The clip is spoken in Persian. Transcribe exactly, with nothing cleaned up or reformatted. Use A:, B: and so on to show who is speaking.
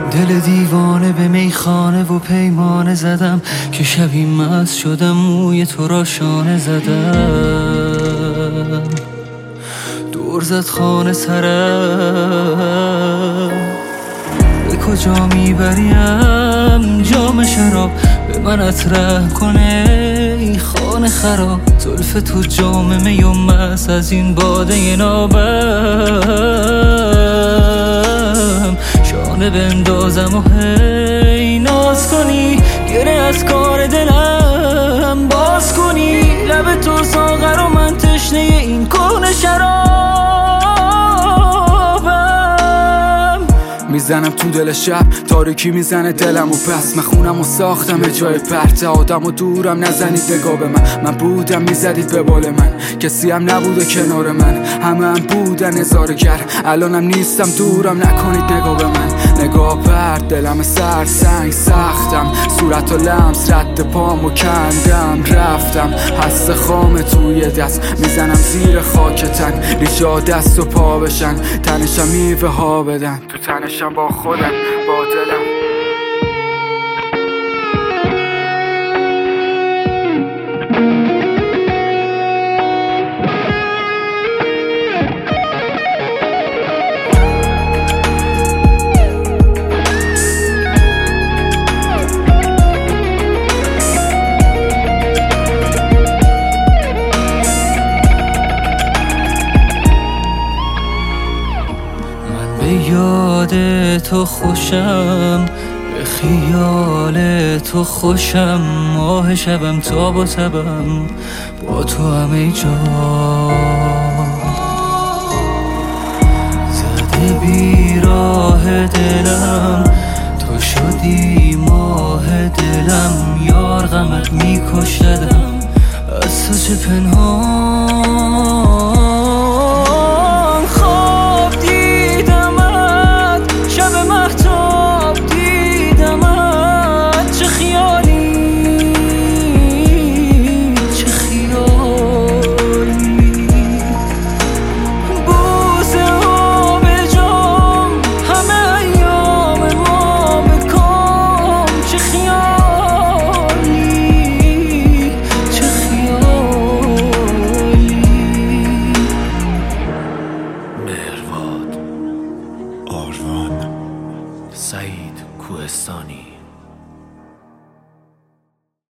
A: دل دیوانه به میخانه و پیمانه زدم که شبی مست شدم موی تو را شانه زدم. دور زد خانه سرم، به کجا میبریم جام شراب به منت ره کنه ای خانه خراب. زلف تو جام می و مست از این باده نابم، شانه بندازم و هی ناز کنی گره از کار دلم باز کنی. لب تو ساغر و من تشنه این کهنه شرابم.
B: میزنم تو دل شب تاریکی میزنه دلم و پس من خونم و ساختم جای پرت آدم و دورم نزنید نگاه به من. من بودم میزدید به بال من، کسی هم نبوده کنار من، همه هم بودن هزار گر. الانم نیستم دورم نکنید نگاه به من. نگاه پرت دلم سر سنگ سختم، صورت و لمس رد پامو کندم رفتم. حس خام توی دست میزنم زیر خاکتن، ریجا دست و پا بشن تنشم میوه ها بدن. تو تنشم با خودم با دلم.
A: به یاد تو خوشم، به خیال تو خوشم، ماه شبم تا با تبم با تو همه جا. زده بیراه دلم تو شدی ماه دلم، یار غمت میکشدم از تو چه پنهان